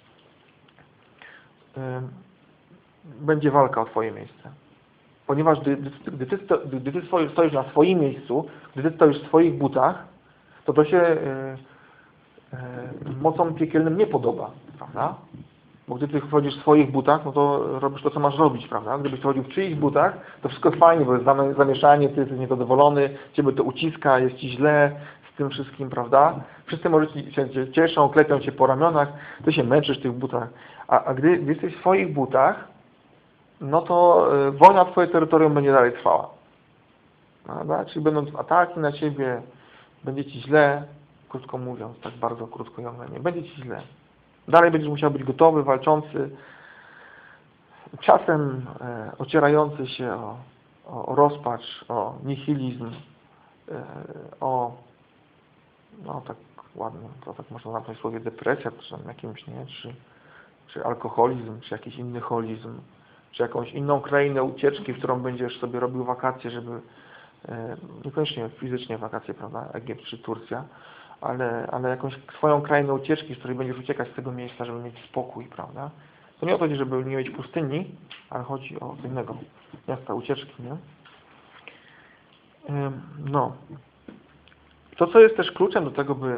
Będzie walka o twoje miejsce. Ponieważ gdy, gdy, ty, gdy ty stoisz na swoim miejscu, gdy ty stoisz w swoich butach, to to się e, e, mocom piekielnym nie podoba, prawda? Bo gdy ty chodzisz w swoich butach, no to robisz to, co masz robić, prawda? Gdybyś chodził w czyichś butach, to wszystko jest fajnie, bo jest zamieszanie, ty jesteś niezadowolony, ciebie to uciska, jest ci źle z tym wszystkim, prawda? Wszyscy może się cieszą, klepią cię po ramionach, ty się męczysz w tych butach. A, a gdy, gdy jesteś w swoich butach, no to y, wojna w twoje terytorium będzie dalej trwała. Prawda? Czyli będą ataki na ciebie, będzie ci źle, krótko mówiąc, tak bardzo krótko i nie będzie ci źle. Dalej będziesz musiał być gotowy, walczący, czasem e, ocierający się o, o, o rozpacz, o nihilizm, e, o, no tak ładnie, to tak można nazwać w słowie depresja, czy jakimś, nie, czy, czy alkoholizm, czy jakiś inny holizm, czy jakąś inną krainę ucieczki, w którą będziesz sobie robił wakacje, żeby, e, niekoniecznie fizycznie wakacje, prawda, Egipt czy Turcja, ale, ale jakąś swoją krainę ucieczki, z której będziesz uciekać z tego miejsca, żeby mieć spokój, prawda. To nie o to chodzi, żeby nie mieć pustyni, ale chodzi o co innego, miasta ucieczki, nie? No. To, co jest też kluczem do tego, by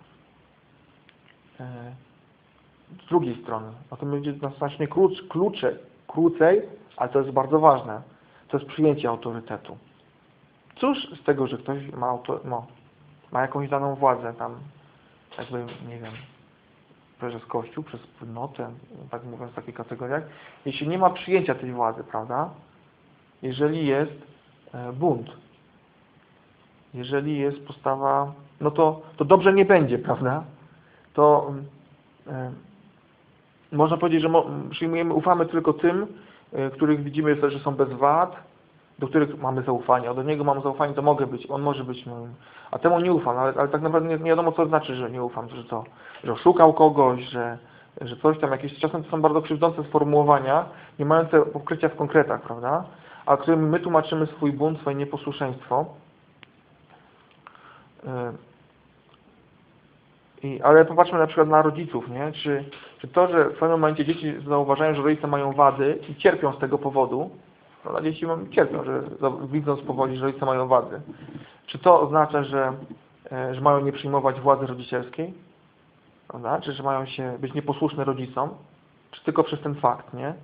z drugiej strony, o tym będzie znacznie klucz, klucze, krócej, ale to jest bardzo ważne, to jest przyjęcie autorytetu. Cóż z tego, że ktoś ma, auto, no, ma jakąś daną władzę tam, jakby, nie wiem, przez Kościół, przez wspólnotę, tak mówiąc w takich kategoriach, jeśli nie ma przyjęcia tej władzy, prawda? Jeżeli jest bunt, jeżeli jest postawa, no to, to dobrze nie będzie, prawda? To e, można powiedzieć, że mo, przyjmujemy, ufamy tylko tym, e, których widzimy, że są bez wad, do których mamy zaufanie, a do niego mam zaufanie, to mogę być, on może być moim, a temu nie ufam, ale, ale tak naprawdę nie, nie wiadomo, co znaczy, że nie ufam, że to, że oszukał kogoś, że, że coś tam, jakieś czasem to są bardzo krzywdzące sformułowania, nie mające pokrycia w konkretach, prawda? A którym my tłumaczymy swój bunt, swoje nieposłuszeństwo. I, ale popatrzmy na przykład na rodziców, nie? Czy, czy to, że w pewnym momencie dzieci zauważają, że rodzice mają wady i cierpią z tego powodu, no dla dzieci cierpią, że widząc powoli, że rodzice mają wady. Czy to oznacza, że, że mają nie przyjmować władzy rodzicielskiej? Prawda? Czy że mają się być nieposłuszne rodzicom? Czy tylko przez ten fakt, nie?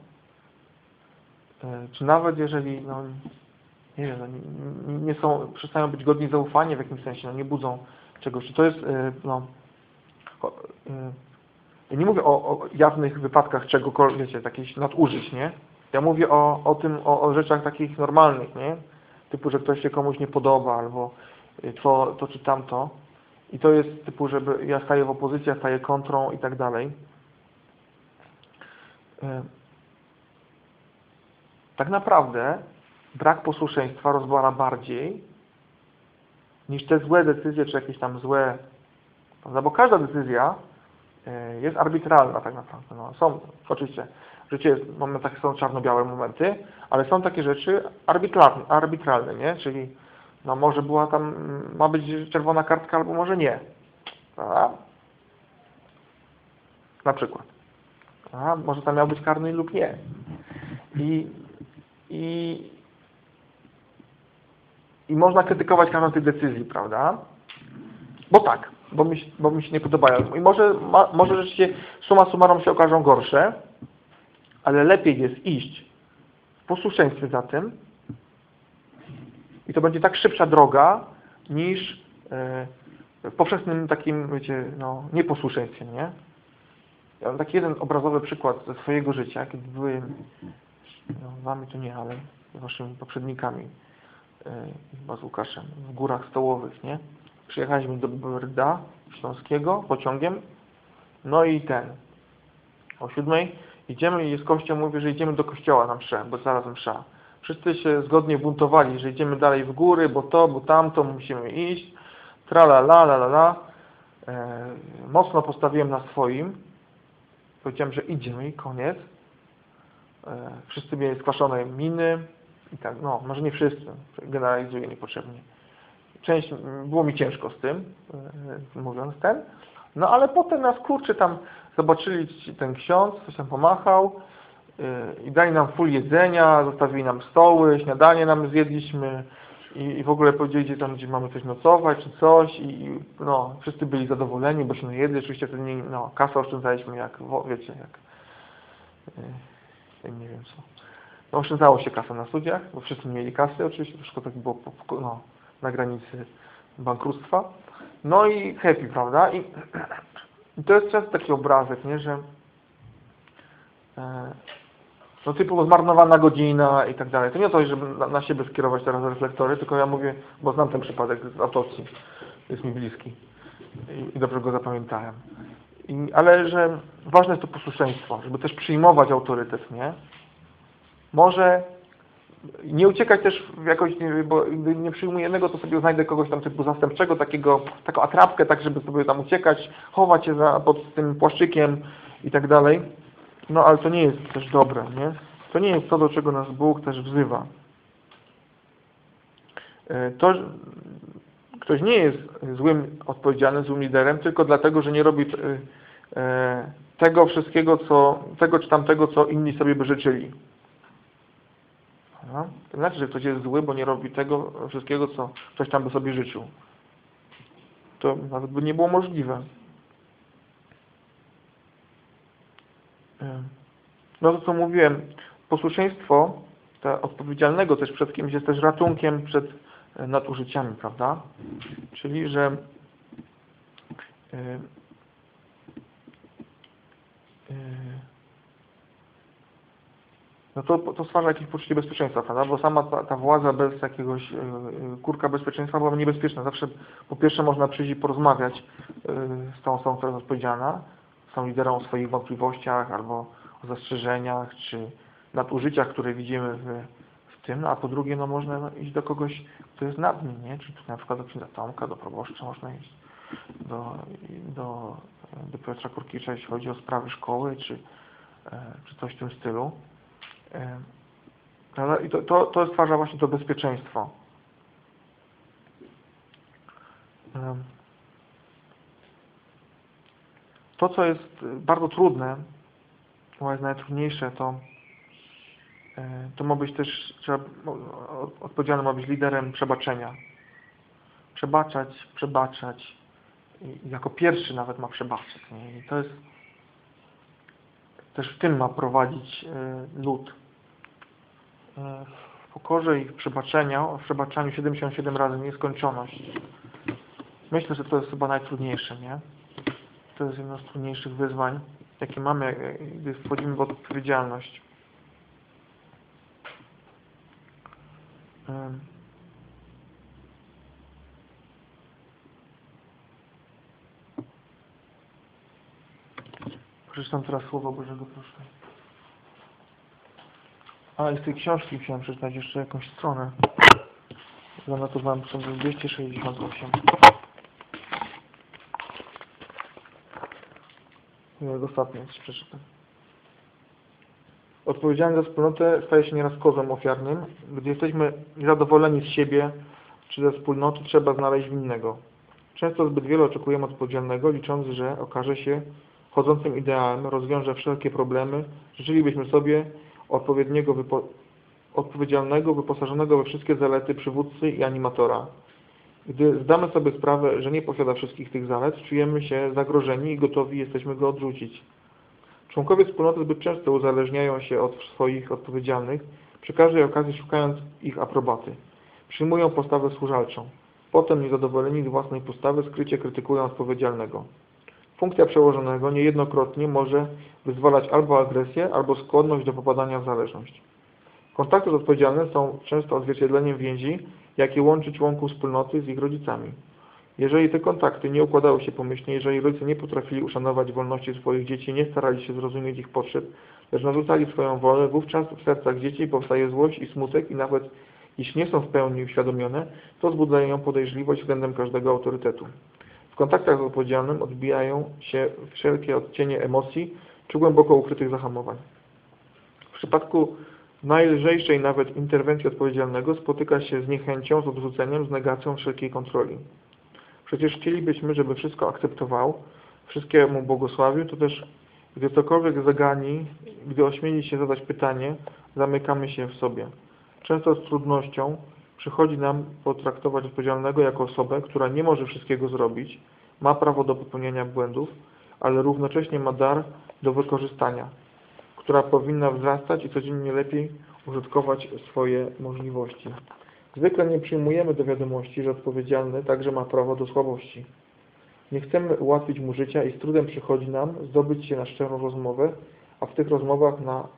Czy nawet jeżeli, no, nie wiem, no, nie, nie są, przestają być godni zaufania w jakimś sensie, no, nie budzą czegoś. Czy to jest, no, ja nie mówię o, o jawnych wypadkach czegokolwiek, wiecie, takich nadużyć, nie? Ja mówię o, o tym, o, o rzeczach takich normalnych, nie? Typu, że ktoś się komuś nie podoba, albo to, to czy tamto. I to jest typu, żeby ja staję w opozycji, ja staję kontrą i tak dalej. Tak naprawdę brak posłuszeństwa rozwala bardziej niż te złe decyzje, czy jakieś tam złe, prawda? Bo każda decyzja jest arbitralna tak naprawdę. No, są, oczywiście, w życiu jest, w momentach są czarno-białe momenty, ale są takie rzeczy arbitralne, arbitralne, nie? Czyli no może była tam, ma być czerwona kartka, albo może nie. Prawda? Na przykład. A, może tam miał być karny lub nie. I, i, i można krytykować każdą z tych decyzji, prawda? Bo tak, bo mi, bo mi się nie podobają. I może, ma, może rzeczywiście summa summarum się okażą gorsze, ale lepiej jest iść w posłuszeństwie za tym i to będzie tak szybsza droga niż e, w powszechnym takim, wiecie, no, nieposłuszeństwie, nie? Ja mam taki jeden obrazowy przykład ze swojego życia, kiedy byłem, no, z wami to nie, ale z waszymi poprzednikami, e, chyba z Łukaszem, w Górach Stołowych, nie? Przyjechaliśmy do Brda Śląskiego pociągiem, no i ten, o siódmej idziemy i jest kościół, mówi, że idziemy do kościoła na mszę, bo zaraz msza. Wszyscy się zgodnie buntowali, że idziemy dalej w góry, bo to, bo tamto, musimy iść, tra la la la la la. E, mocno postawiłem na swoim, powiedziałem, że idziemy i koniec. E, wszyscy mieli skwaszone miny i tak, no, może nie wszyscy, generalizuję niepotrzebnie. Część, było mi ciężko z tym, e, mówiąc ten, no ale potem nas, kurczę, tam zobaczyli ten ksiądz, coś tam pomachał yy, i dali nam full jedzenia, zostawili nam stoły, śniadanie nam zjedliśmy i, i w ogóle powiedzieli, gdzie tam, gdzie mamy coś nocować czy coś i, i no, wszyscy byli zadowoleni, bo się najedli, oczywiście wtedy nie, no, kasę oszczędzaliśmy jak, wiecie, jak yy, nie wiem co. No, oszczędzało się kasę na studiach, bo wszyscy mieli kasy, oczywiście wszystko tak było no, na granicy bankructwa. No i happy, prawda? I, i to jest często taki obrazek, nie, że e, no typu zmarnowana godzina i tak dalej. To nie to, żeby na, na siebie skierować teraz reflektory, tylko ja mówię, bo znam ten przypadek z autopsji, jest mi bliski i, i dobrze go zapamiętałem. I, ale że ważne jest to posłuszeństwo, żeby też przyjmować autorytet, nie? Może nie uciekać też w jakoś, bo gdy nie przyjmuję jednego, to sobie znajdę kogoś tam typu zastępczego, takiego, taką atrapkę, tak żeby sobie tam uciekać, chować się za, pod tym płaszczykiem i tak dalej. No ale to nie jest też dobre, nie? To nie jest to, do czego nas Bóg też wzywa. To, ktoś nie jest złym, odpowiedzialnym, złym liderem, tylko dlatego, że nie robi tego wszystkiego, co, tego czy tamtego, co inni sobie by życzyli. No, to znaczy, że ktoś jest zły, bo nie robi tego wszystkiego, co ktoś tam by sobie życzył. To nawet by nie było możliwe. No to co mówiłem, posłuszeństwo to odpowiedzialnego też przed kimś jest też ratunkiem przed nadużyciami, prawda? Czyli, że yy, yy, no to, to stwarza jakieś poczucie bezpieczeństwa, prawda? Bo sama ta, ta władza bez jakiegoś yy, kurka bezpieczeństwa była niebezpieczna. Zawsze po pierwsze można przyjść i porozmawiać yy, z tą osobą, która jest odpowiedzialna, z tą liderem o swoich wątpliwościach albo o zastrzeżeniach, czy nadużyciach, które widzimy w, w tym, no, a po drugie, no można no, iść do kogoś, kto jest nad nim, nie? Czyli na przykład do księdza Tomka, do proboszcza można iść, do, do, do Piotra Kurkicza, jeśli chodzi o sprawy szkoły, czy, czy coś w tym stylu. I to, to, to stwarza właśnie to bezpieczeństwo. To, co jest bardzo trudne, bo jest najtrudniejsze, to, to ma być też, trzeba, odpowiedzialny ma być liderem przebaczenia. Przebaczać, przebaczać. I jako pierwszy nawet ma przebaczać. Nie? I to jest, też w tym ma prowadzić lud. W pokorze i w przebaczeniu, w przebaczaniu siedemdziesiąt siedem razy nieskończoność. Myślę, że to jest chyba najtrudniejsze, nie? To jest jedno z trudniejszych wyzwań, jakie mamy, gdy wchodzimy w odpowiedzialność. Przeczytam teraz Słowa Bożego, proszę. A, i z tej książki chciałem przeczytać jeszcze jakąś stronę. Zanotowałem sobie dwieście sześćdziesiąt osiem. I ostatnio przeczytam. Odpowiedzialny za wspólnotę staje się nieraz kozłem ofiarnym. Gdy jesteśmy niezadowoleni z siebie czy ze wspólnoty, trzeba znaleźć winnego. Często zbyt wiele oczekujemy od odpowiedzialnego, licząc, że okaże się chodzącym ideałem, rozwiąże wszelkie problemy. Życzylibyśmy sobie odpowiedniego, wypo... odpowiedzialnego, wyposażonego we wszystkie zalety przywódcy i animatora. Gdy zdamy sobie sprawę, że nie posiada wszystkich tych zalet, czujemy się zagrożeni i gotowi jesteśmy go odrzucić. Członkowie wspólnoty zbyt często uzależniają się od swoich odpowiedzialnych, przy każdej okazji szukając ich aprobaty. Przyjmują postawę służalczą. Potem niezadowoleni z własnej postawy skrycie krytykują odpowiedzialnego. Funkcja przełożonego niejednokrotnie może wyzwalać albo agresję, albo skłonność do popadania w zależność. Kontakty z odpowiedzialnym są często odzwierciedleniem więzi, jakie łączy członków wspólnoty z ich rodzicami. Jeżeli te kontakty nie układały się pomyślnie, jeżeli rodzice nie potrafili uszanować wolności swoich dzieci, nie starali się zrozumieć ich potrzeb, lecz narzucali swoją wolę, wówczas w sercach dzieci powstaje złość i smutek i nawet jeśli nie są w pełni uświadomione, to wzbudzają podejrzliwość względem każdego autorytetu. W kontaktach z odpowiedzialnym odbijają się wszelkie odcienie emocji czy głęboko ukrytych zahamowań. W przypadku najlżejszej nawet interwencji odpowiedzialnego spotyka się z niechęcią, z odrzuceniem, z negacją wszelkiej kontroli. Przecież chcielibyśmy, żeby wszystko akceptował, wszystkiemu błogosławił, to też gdy cokolwiek zagani, gdy ośmieli się zadać pytanie, zamykamy się w sobie. Często z trudnością przychodzi nam potraktować odpowiedzialnego jako osobę, która nie może wszystkiego zrobić, ma prawo do popełniania błędów, ale równocześnie ma dar do wykorzystania, która powinna wzrastać i codziennie lepiej użytkować swoje możliwości. Zwykle nie przyjmujemy do wiadomości, że odpowiedzialny także ma prawo do słabości. Nie chcemy ułatwić mu życia i z trudem przychodzi nam zdobyć się na szczerą rozmowę, a w tych rozmowach, na,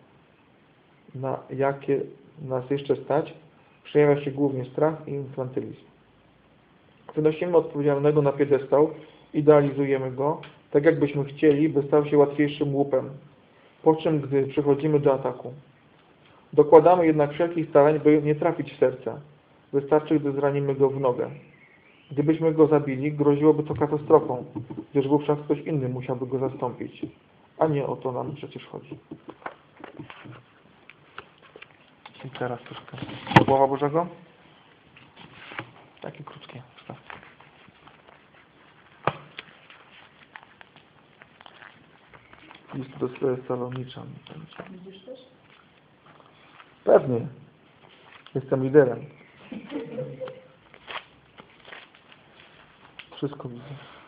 na jakie nas jeszcze stać, przejawia się głównie strach i infantylizm. Wynosimy odpowiedzialnego na piedestał, idealizujemy go, tak jakbyśmy chcieli, by stał się łatwiejszym łupem, po czym, gdy przechodzimy do ataku. Dokładamy jednak wszelkich starań, by nie trafić w serce. Wystarczy, gdy zranimy go w nogę. Gdybyśmy go zabili, groziłoby to katastrofą, gdyż wówczas ktoś inny musiałby go zastąpić. A nie o to nam przecież chodzi. I teraz troszkę Słowa Bożego. Takie krótkie. List do Saloniczan. Widzisz też? Pewnie. Jestem liderem. Wszystko widzę.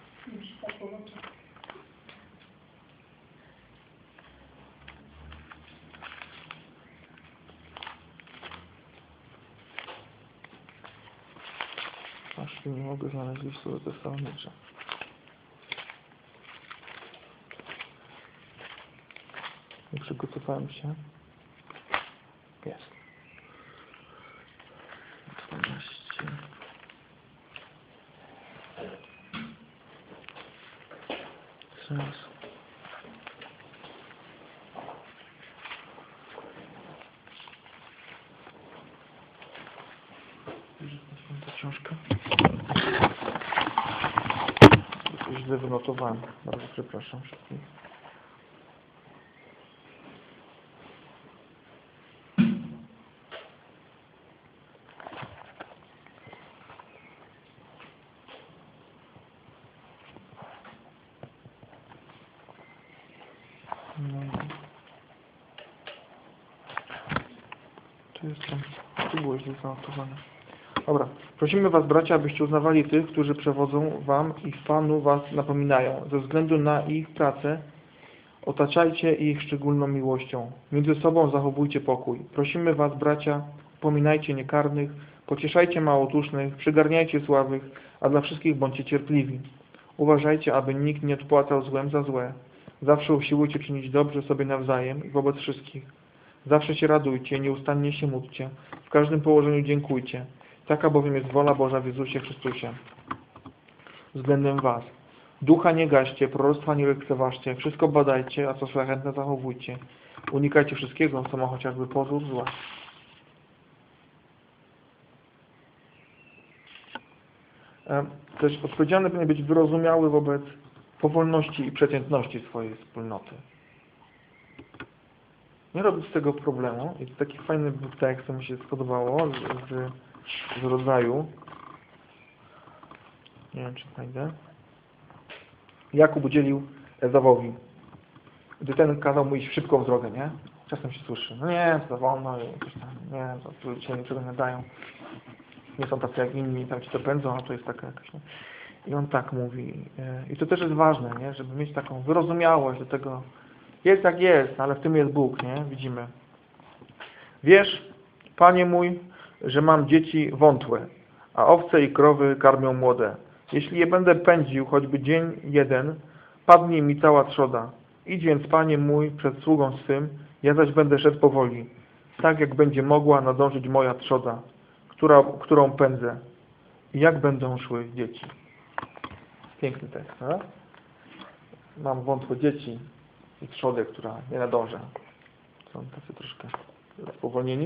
Aż nie mogę znaleźć listu do Tesalonicza. Nie przygotowałem się. Jest. dwanaście. Teraz. Mam tę książkę. Źle wynotowałem. Bardzo przepraszam wszystkich. Czy jestem? Tu byłeś zanotowany. Dobra. Prosimy was, bracia, abyście uznawali tych, którzy przewodzą wam i w Panu was napominają. Ze względu na ich pracę otaczajcie ich szczególną miłością. Między sobą zachowujcie pokój. Prosimy was, bracia, upominajcie niekarnych, pocieszajcie małotusznych, przygarniajcie słabych, a dla wszystkich bądźcie cierpliwi. Uważajcie, aby nikt nie odpłacał złem za złe. Zawsze usiłujcie czynić dobrze sobie nawzajem i wobec wszystkich. Zawsze się radujcie, nieustannie się módlcie. W każdym położeniu dziękujcie. Taka bowiem jest wola Boża w Jezusie Chrystusie względem was. Ducha nie gaście, proroctwa nie lekceważcie, wszystko badajcie, a co szlachetne zachowujcie. Unikajcie wszystkiego, co ma chociażby pozór zła. Też odpowiedzialny powinien być wyrozumiały wobec powolności i przeciętności swojej wspólnoty. Nie robić z tego problemu. I to taki fajny tekst, co mi się spodobało z, z, z rodzaju. Nie wiem, czy znajdę. Jakub udzielił Ezawowi, gdy ten kazał mu iść w szybką drogę, nie? Czasem się słyszy, no nie, to za wolno, coś tam, nie, to dzisiaj niczego nie dają. Nie są tacy jak inni, tam ci to pędzą, a to jest taka jakaś, nie? I on tak mówi. I to też jest ważne, nie? Żeby mieć taką wyrozumiałość do tego. Jest jak jest, ale w tym jest Bóg, nie? Widzimy. Wiesz, Panie mój, że mam dzieci wątłe, a owce i krowy karmią młode. Jeśli je będę pędził choćby dzień jeden, padnie mi cała trzoda. Idź więc, Panie mój, przed sługą swym, ja zaś będę szedł powoli, tak jak będzie mogła nadążyć moja trzoda, która, którą pędzę. I jak będą szły dzieci. Piękny tekst, no? Mam wątłe dzieci i trzodę, która nie nadąża. Są tacy troszkę spowolnieni.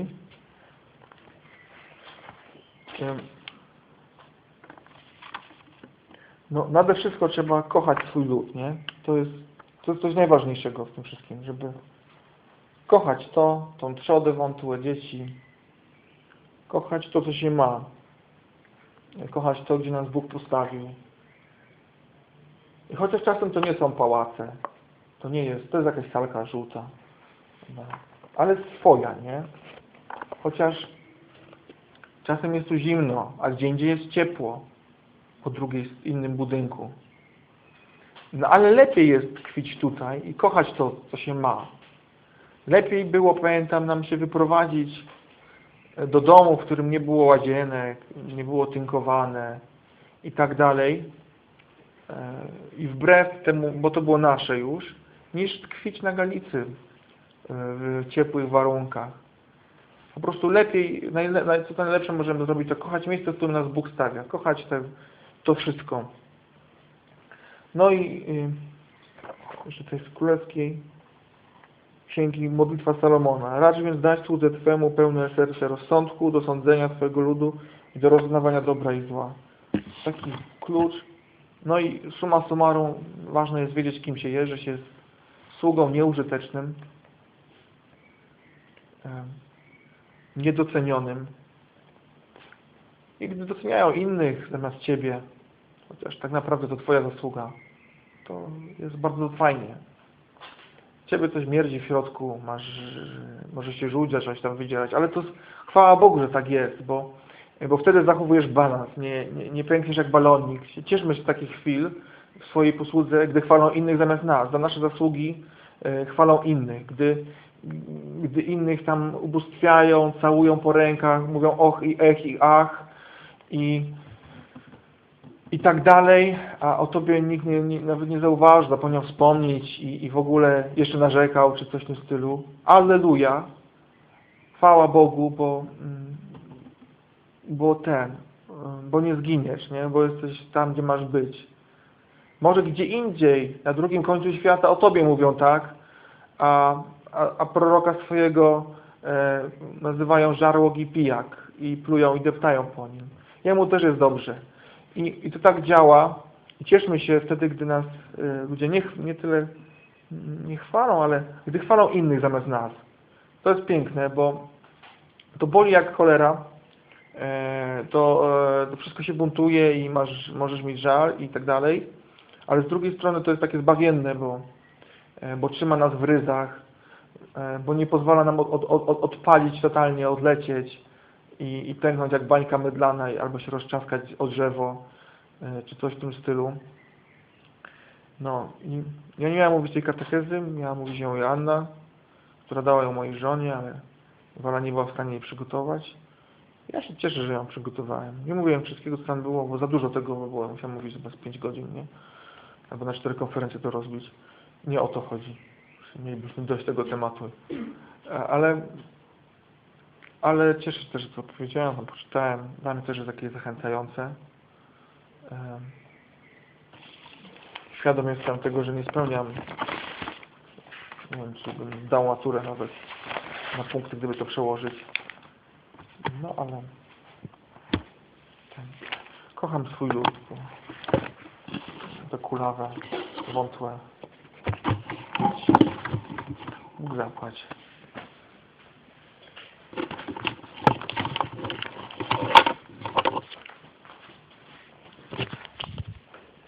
No, nade wszystko trzeba kochać swój lud, nie? To jest, to jest coś najważniejszego w tym wszystkim, żeby kochać to, tą trzodę, wątłe dzieci, kochać to, co się ma, kochać to, gdzie nas Bóg postawił. I chociaż czasem to nie są pałace, to nie jest, to jest jakaś salka żółta, no, ale swoja, nie? Chociaż czasem jest tu zimno, a gdzie indziej jest ciepło, po drugiej innym budynku. No ale lepiej jest tkwić tutaj i kochać to, co się ma. Lepiej było, pamiętam, nam się wyprowadzić do domu, w którym nie było łazienek, nie było tynkowane i tak dalej. I wbrew temu, bo to było nasze już, niż tkwić na Galicy w ciepłych warunkach. Po prostu lepiej, najle, co najlepsze możemy zrobić, to kochać miejsce, w którym nas Bóg stawia. Kochać te, to wszystko. No i jeszcze tutaj z królewskiej księgi modlitwa Salomona. Racz więc dać słudze Twemu pełne serce rozsądku do sądzenia Twojego ludu i do rozpoznawania dobra i zła. Taki klucz. No i summa summarum ważne jest wiedzieć, kim się jest, że się jest sługą nieużytecznym, niedocenionym. I gdy doceniają innych zamiast Ciebie, chociaż tak naprawdę to Twoja zasługa, to jest bardzo fajnie. Ciebie coś mierdzi w środku, masz, może się żudzić, coś tam wydzierać, ale to chwała Bogu, że tak jest, bo, bo wtedy zachowujesz balans, nie, nie, nie pękniesz jak balonik. Cieszmy się z takich chwil w swojej posłudze, gdy chwalą innych zamiast nas, za nasze zasługi e, chwalą innych, gdy, gdy innych tam ubóstwiają, całują po rękach, mówią och i ech i ach i i tak dalej, a o Tobie nikt nie, nie, nawet nie zauważył, zapomniał wspomnieć i, i w ogóle jeszcze narzekał, czy coś w tym stylu. Alleluja! Chwała Bogu, bo, bo ten, bo nie zginiesz, nie? Bo jesteś tam, gdzie masz być. Może gdzie indziej, na drugim końcu świata o Tobie mówią tak, a, a, a proroka swojego e, nazywają żarłok i pijak i plują i deptają po nim. Jemu też jest dobrze. I, I to tak działa. I cieszmy się wtedy, gdy nas y, ludzie nie, nie tyle nie chwalą, ale gdy chwalą innych zamiast nas. To jest piękne, bo to boli jak cholera. E, to, e, to wszystko się buntuje i masz, możesz mieć żal i tak dalej. Ale z drugiej strony to jest takie zbawienne, bo, e, bo trzyma nas w ryzach, e, bo nie pozwala nam od, od, od, odpalić totalnie, odlecieć i, i pęknąć jak bańka mydlana i albo się rozczaskać o drzewo, e, czy coś w tym stylu. No i ja nie miałem mówić tej katechezy, miała mówić ją Joanna, która dała ją mojej żonie, ale Wola nie była w stanie jej przygotować. Ja się cieszę, że ją przygotowałem. Nie mówiłem wszystkiego, co tam było, bo za dużo tego było. Musiałem mówić chyba z pięć godzin, nie? Albo na cztery konferencje to rozbić. Nie o to chodzi. Mielibyśmy dość tego tematu. Ale, ale cieszę się też, że to powiedziałem, to poczytałem. Dla mnie też jest takie zachęcające. Świadom jestem tego, że nie spełniam. Nie wiem, czy bym zdał maturę nawet na punkty, gdyby to przełożyć. No ale ten, kocham swój lud. To kulawe, wątłe. Bóg zapłać.